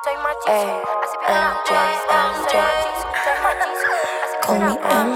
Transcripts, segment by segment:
Call me M.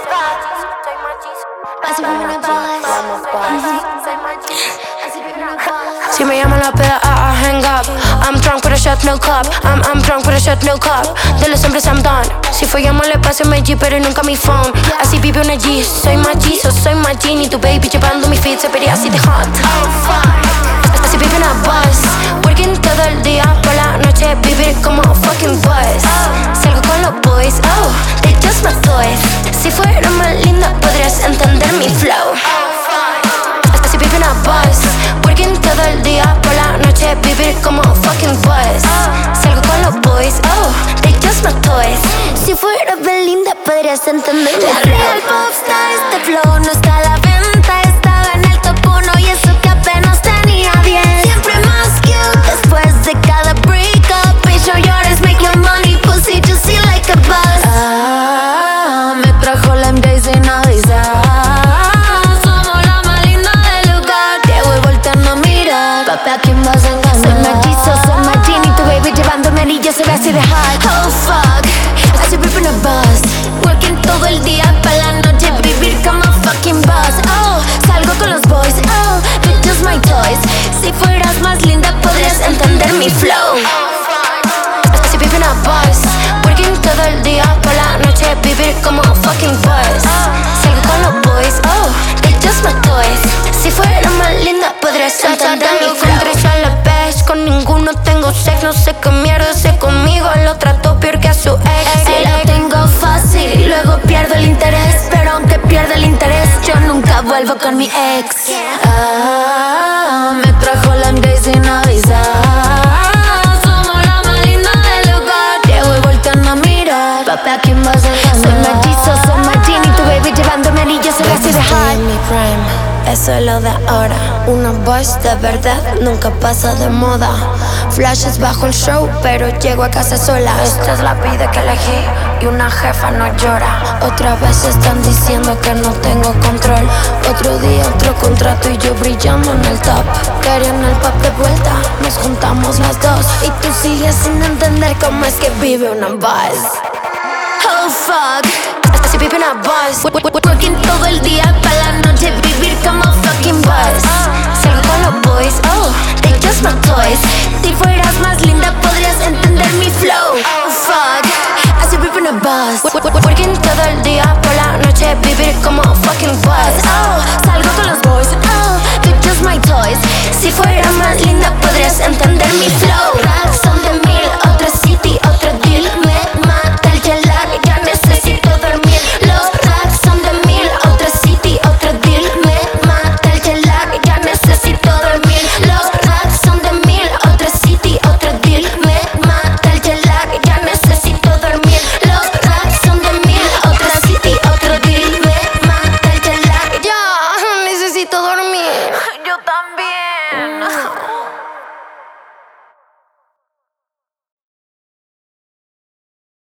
Si me llaman la peda, hang up. I'm drunk with a shot, no cup. I'm drunk with a shot, no cup. De los hombres I'm done. Si follamos le paso mi G, pero nunca mi phone. Así vive una G, soy machizo, soy G. Ni tu baby llevando mi feet, se vería así de hot. Así vive una buzz. Working todo el día, por la noche vivir como fucking buzz. Salgo con los boys, oh, they just my toys. Si fuera más linda podrías entender mi flow. Así vive una buzz. Working todo el día, por la noche vivir como fucking buzz. Salgo con los boys, oh, they just my toys. Si fuera Belinda podrías entender mi flow. Real popstar, este flow no está a la venta. Estaba en el top 1 y eso que apenas tenía 10. Siempre más cute después de cada breakup. Bitch, no llores, make your money, pussy, just feel like a buzz. Me trajo la MJ sin avisar. Somos la más linda del lugar. Llego y volteando a mirar. Papi, ¿a quién vas a engañar? Soy machizo, soy Martín y tu baby llevándome anillos se ve así de hot. Oh fuck, Así vive una buzz. Working todo el día para la noche vivir como fucking buzz. Oh, salgo con los boys. Oh, bitches my toys. Si fueras más linda podrías entender mi flow. Así vive una buzz. Working todo el día, por la noche vivir como fucking buzz. Salgo con los boys, oh, they just my toys. Si fuera más linda podrías entender mi flow. Con tres a la vez, con ninguno tengo sex. No sé qué mierda hace conmigo, lo trato peor que a su ex. Si la tengo fácil, luego pierdo el interés. Pero aunque pierda el interés, yo nunca vuelvo con mi ex. me trajo la MJ sin avisar. Somos la más linda del lugar. Llego y volteando a mirar. Papi, ¿a quién vas a engañar? Soy machizo, soy Martín y tu baby llevándome anillos se ve así de Estoy hot. en mi prime, eso es lo de ahora. Una voz de verdad nunca pasa de moda. Flashes bajo el show, pero llego a casa sola. Esta es la vida que elegí y una jefa no llora. Otra vez están diciendo que no tengo control. Otro día, otro contrato y yo brillando en el top. Querían el pop de vuelta, nos juntamos las dos. Y tú sigues sin entender cómo es que vive una buzz. Oh fuck, Así vive una buzz. working todo el día para la noche vivir como fucking buzz. Salgo con los boys, oh, They just my toys. Si fueras más linda podrías entender mi flow. Oh fuck, así vive una buzz. Working todo el día, por la noche vivir como fucking buzz. Oh, salgo con los boys. Oh, they're just my toys. Si fuera más linda podrías entender mi flow. Racks son de 1000, otra city, otro deal. Me mata el jet lag, ya necesito dormir. Los racks son de 1000, otra city, otro deal. Me mata el jet lag, ya necesito dormir. Los racks son de 1000, otra city, otro deal. Me mata el jet lag, ya necesito dormir. Los racks son de 1000, otra city, otro deal. Me mata el jet lag, Ya, necesito dormir. Yo también.